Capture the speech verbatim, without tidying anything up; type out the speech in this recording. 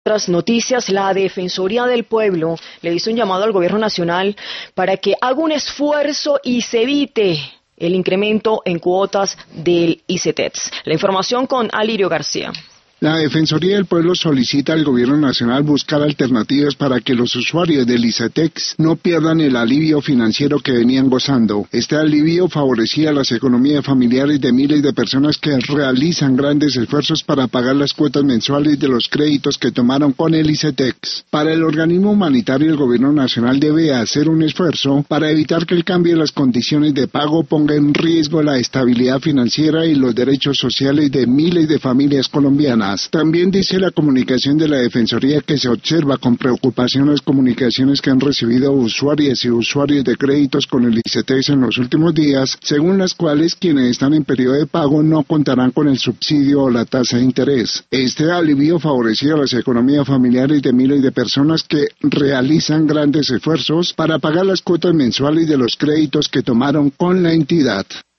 otras noticias, la Defensoría del Pueblo le hizo un llamado al Gobierno Nacional para que haga un esfuerzo y se evite el incremento en cuotas del ICETEX. La información con Alirio García. La Defensoría del Pueblo solicita al Gobierno Nacional buscar alternativas para que los usuarios del ICETEX no pierdan el alivio financiero que venían gozando. Este alivio favorecía las economías familiares de miles de personas que realizan grandes esfuerzos para pagar las cuotas mensuales de los créditos que tomaron con el ICETEX. Para el organismo humanitario, el Gobierno Nacional debe hacer un esfuerzo para evitar que el cambio de las condiciones de pago ponga en riesgo la estabilidad financiera y los derechos sociales de miles de familias colombianas. También dice la comunicación de la Defensoría que se observa con preocupación las comunicaciones que han recibido usuarias y usuarios de créditos con el ICETEX en los últimos días, según las cuales quienes están en periodo de pago no contarán con el subsidio o la tasa de interés. Este alivio favorecía a las economías familiares de miles de personas que realizan grandes esfuerzos para pagar las cuotas mensuales de los créditos que tomaron con la entidad.